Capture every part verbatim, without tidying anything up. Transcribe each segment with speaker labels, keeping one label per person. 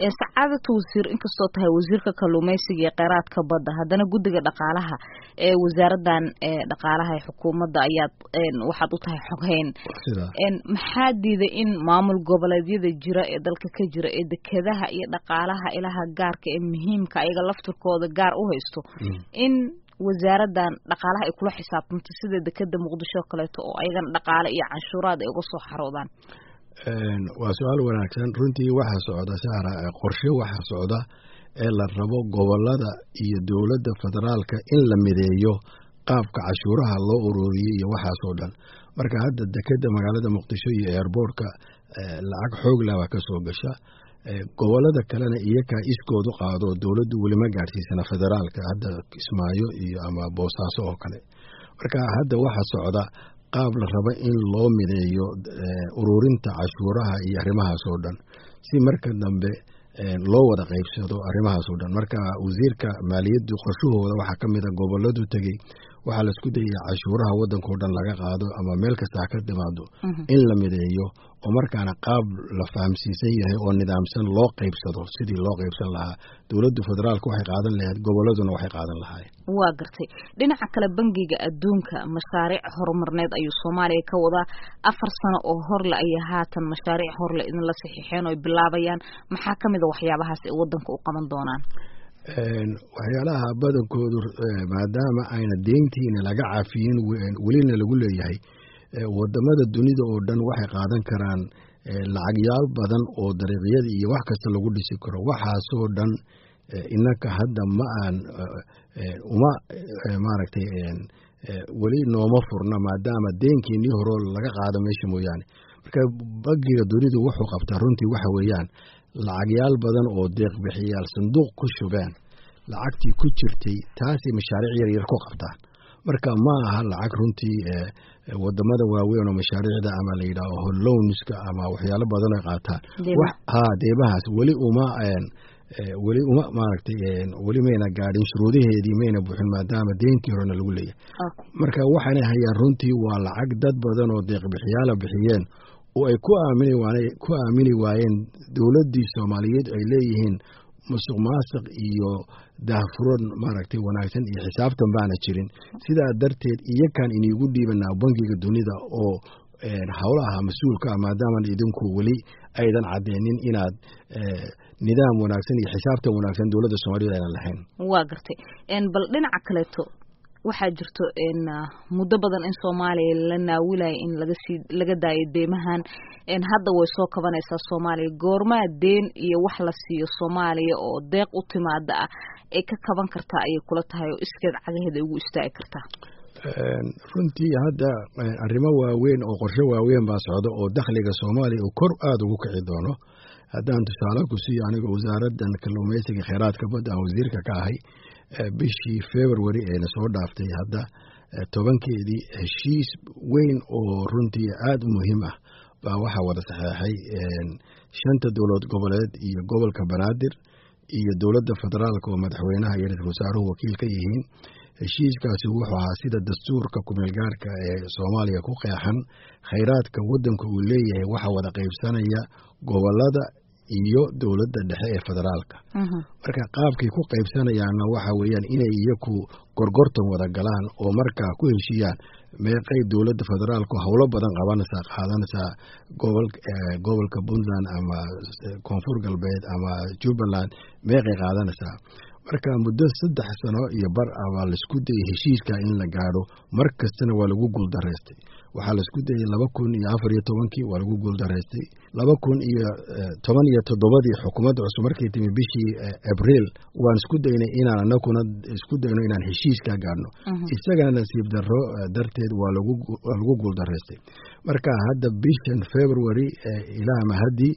Speaker 1: sacaadatu wasiir inkastoo tahay wasiirka kalluumaysiga ee kheyraadka badda haddana guddiga dhaqaalaha ee wasaaraddan dhaqaalaha ee xukuumadda ayaad waxaad u tahay xoghayn maxaa diiday in maamul goboleedyada jira ee dalka ka jira ee dekedaha iyo dhaqaalaha ilaha gaarka ee muhiimka ayaga laftirkooda gaar u haysto in wasaaraddan dhaqaalaha ay kula xisaabtanto sida dekeda muqdisho oo kaleeto oo ayagana dhaqaale iyo canshuuraad ay uga soo xaroodaan
Speaker 2: waa su-aal wanaagsan runtii waxaa socda sahra qorshe waxaa socda ee la rabo gobolada iyo dowladda federaalka in la mideeyo qaabka cashuuraha loo ururiyey iyo waxaasoo dhan marka hadda dekeda magaalada muqdisho iyo airboortka lacag xoog leh baa ka soo gasha gobolada kalena iyakaa iskoodu qaado dowladdu welima gaadhsiisana federaalka hadda kismaayo iyo ama boosaaso oo kale marka hadda waxaa socda qaab la raba in loo mideeyo ururinta cashuuraha iyo arrimahaas oo dhan si marka dambe loo wada qaybsado arrimahaas oo dhan marka wasiirka maaliyaddu qorshahooda waxaa ka mid a goboladu tegey waxaa laisku dayay cashuuraha waddankao dhan laga qaado ama meel kasta ha ka timaado in la mideeyo oo markaana qaab la fahamsiisan yahay oo nidaamsan loo qaybsado sidii loo qaybsan lahaa dowladdu federaalka waxay qaadan lahayd goboladuna waxay qaadan lahaayeen
Speaker 1: waa gartay dhinaca kale bangiga adduunka mashaariic horumarneed ayuu soomaaliya ka wadaa afar sano oo horle ayaa haatan mashaariic horle idinla saxiixeen oo ay bilaabayaan maxaa ka mid a waxyaabahaas ay waddanka u qaban doonaan
Speaker 2: waxyaalaha badankoodu maadaama ayna deyntiina laga cafiyin welina lagu leeyahay wadamada dunida oo dhan waxay qaadan karaan lacagyaal badan oo dariiqyada iyo wax kasta lagu dhisi karo waxaasoo dhan inaka hadda ma aan uma maaragtay weli nooma furna maadaama deenkiinii horoo laga qaado meesha mooyaane marka bangiga dunidu wuxuu qabtaa runtii waxa weeyaan lacagyaal badan oo deeq bixiyaal sanduuq ku shubeen lacagtii ku jirtay taasay mashaariic yar yar ku qabtaan marka ma aha lacag runtii wadamada waaweyn oo mashaariicda ama la yidhaaho loanska ama waxyaalo badan ay qaataan ha deebahaas weli uma weli uma maaragtay weli mayna gaadhin shuruudaheedii mayna buuxin maadaama deenkii horena lagu leeyahay marka waxaanay hayaan runtii waa lacag dad badan oo deeq bixiyaala bixiyeen oo ay ku aamini waayeen ku aamini waayeen dowladdii Soomaaliyeed ay leeyihiin musuq maasuq iyo daahfuran maaragtay wanaagsan iyo xisaabtan baana jirin sidaa darteed iyakan inigu dhiibanaa bangiga dunida oo hawlaha mas'uulka maadaama idinku weli aydan cadeenin inaad nidaam wanaagsan iyo xisaabtan wanaagsan dowladda Soomaaliyeed aynan lahayn
Speaker 1: waa gartay en bal dhinaca kaleeto waxaa jirto in muddo badan in Soomaaliya la naawilay in laga sii laga daayo deemahan in hadda way soo kabanaysaa Soomaaliya goormaa deen iyo wax la siiyo Soomaaliya oo deeq u timaada ah ay ka kaban kartaa ay kula tahay oo iskeed cagaheeda ugu istaagi kartaa
Speaker 2: runtii hadda arrimo waaweyn oo qorshe waaweyn baa socda oo dakhliga Soomaaliya uu kor aad ugu kici doono haddaan tusaale ku siiyo aniga wasaaraddan kalluumaysiga kheyraadka badda aan wasiirka ka ahay bishii February ee soo dhaaftay hadda tobankeedii heshiis weyn oo runtii aad u muhiim ah baa waxa wada saxeexay shanta dowlad goboleed iyo gobolka Banaadir iyo dowladda federaalka oo madaxweynaha iyo ra'iisul wasaaruhu wakiil ka yihiin heshiiskaasi wuxuu ahaa sida dastuurka kumeel gaarka ee Soomaaliya ku qeexan kheyraadka waddanka uu leeyahay waxa wada qaybsanaya gobolada iyo dowladda dhexe ee federaalka marka qaabkay ku qaybsanayaanna waxa weeyaan inay iyaku gorgortan wada galaan oo markaa ku heshiiyaan meeqay dowladda federaalku howlo badan qabanaysaa qaadanaysaa gobol gobolka Puntland ama koonfur galbeed ama Jubbaland meeqay qaadanaysaa marka muddo saddex sano iyo bar ah waa la isku dayay heshiiska in la gaadho mar kastana waa lagu guuldareystay waxaa la isku dayay laba kun iyo afar iyo tobankii waa lagu guuldareystay laba kun iyo toban iyo toddobadii xukuumadda cusub markay timi bishii Abriil waan isku daynay inaan anaguna isku dayno inaan heshiiska gaadhno isagana nasiib darro darteed waa lagu waa lagu guuldareystay marka hadda bishan February ilaa mahadii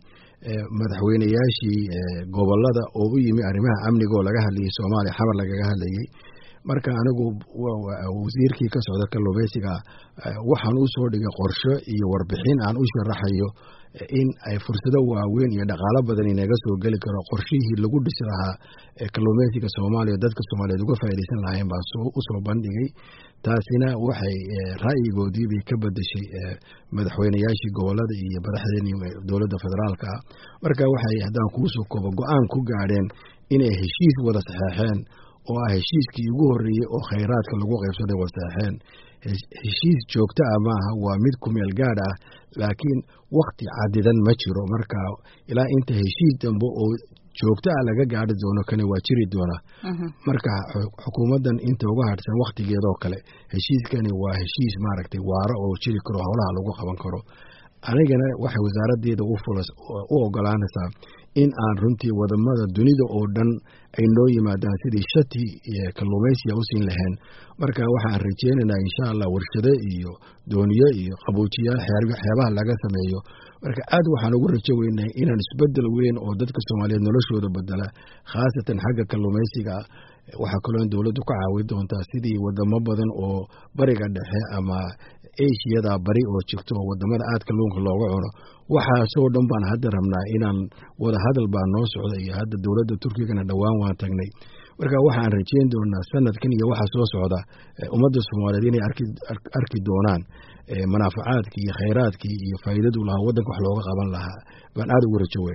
Speaker 2: madaxweynayaashii gobolada oo u yimi arrimaha amniga oo laga hadlayay Soomaaliya xamar lagaga hadlayay marka anigu wasiirkii ka socda kalluumaysiga waxaan u soo dhigay qorshe iyo warbixin aan u sharaxayo in ay fursado waaweyn iyo dhaqaalo badan inaga soo geli karo qorshihii lagu dhisi lahaa kalluumaysiga Soomaaliya dadka Soomaaliyeed uga faa'iideysan lahayn baa soo u soo bandhigay taasina waxay ra'yigoodii bay ka bedeshay madaxweynayaashii gobolada iyo madaxdii dowladda federaalka marka waxay hadaan ku soo koobo go'aan ku gaadheen inay heshiis wada saxeexeen oo ah heshiiskii ugu horeeyay oo kheyraadka lagu qaybsaday wada saxeexeen heshiis joogto ah maaha waa mid ku meel gaar ah laakiin waqti cadidan ma jiro marka ilaa inta heshiis dambe oo joogto ah laga gaari doono kale waa jiri doona marka xukuumadan inta uga harsan waqtigeeda oo kale heshiiskani waa heshiis maaragtay waara oo jiri karo howlaha lagu qaban karo anigana waxa wasaaraddeeda u fulas u ogolaanaysaa in aan runtii wadamada dunida oo dhan ay noo yimaadaan sidii shati kalluumaysiga u siin lahayn marka waxaan rajeynaynaa insha Allah warshado iyo dooniyo iyo qaboojiyaal xeebaha laga sameeyo marka aad waxaan ugu rajo weynaa inaan isbedel weyn oo dadka Soomaaliyeed noloshooda bedela khaasatan xagga kalluumaysiga waxa kale oo dawladdu ka caawin doontaa sidii wadamo badan oo bariga dhexe ama Asia bari oo jirto wadamada aad kalluunka looga cuno waxa soo dhan baan hadda rabnaa inaan wada hadal baan noo socdo iyo hadda dawladda Turkigana dhawaan waan tagnay marka waxaan rajeyn doonaa sanadkan iyo waxa soo socda ummadda Soomaaliyeed inay arki arki doonaan manaafacaadkii iyo kheyraadkii iyo faa'iidadu lahaa wadanka wax looga qaban lahaa baan aad ugu rajo